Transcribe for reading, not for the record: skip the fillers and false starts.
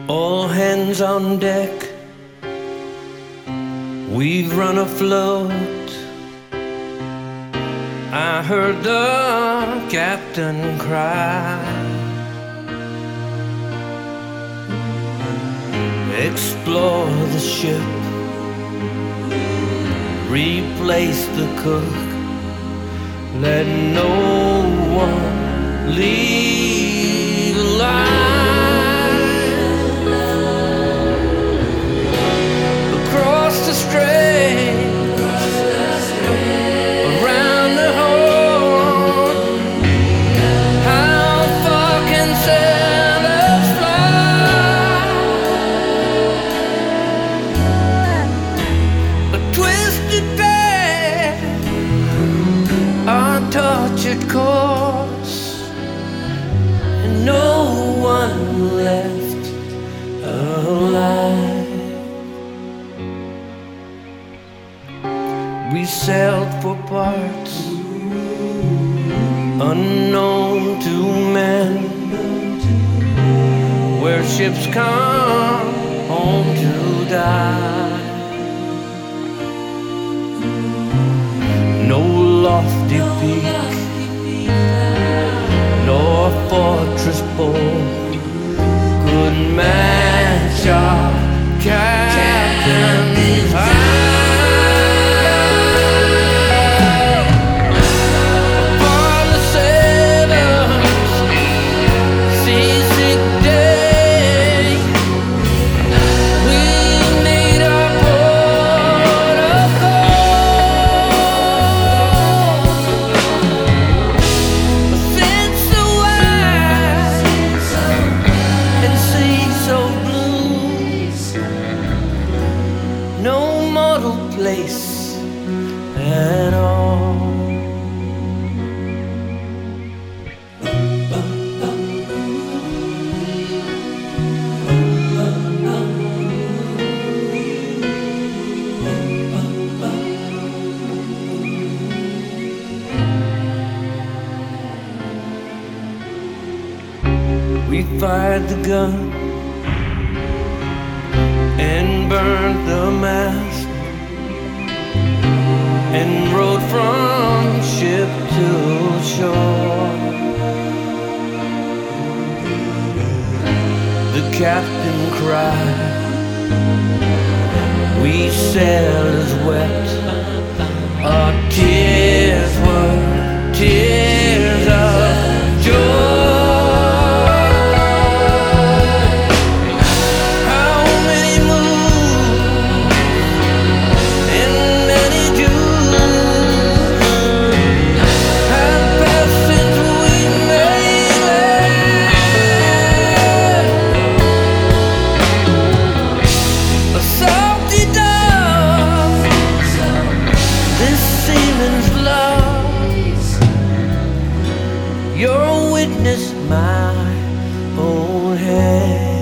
All hands on deck, we've run afloat. I heard the captain cry, explore the ship, replace the cook, let no one leave alive. Across the straits, around the horn, how far can sailors fly? A twisted path, our tortured course, and no one left alive. We sailed for parts unknown to men, where ships come home to die. No lofty peak, nor fortress bold could match our captain's eye. Place at all. We fired the gun and burned the mast, and rode from ship to shore. The captain cried, we sailors wept, our tears were tears of joy. You're a witness, my own head.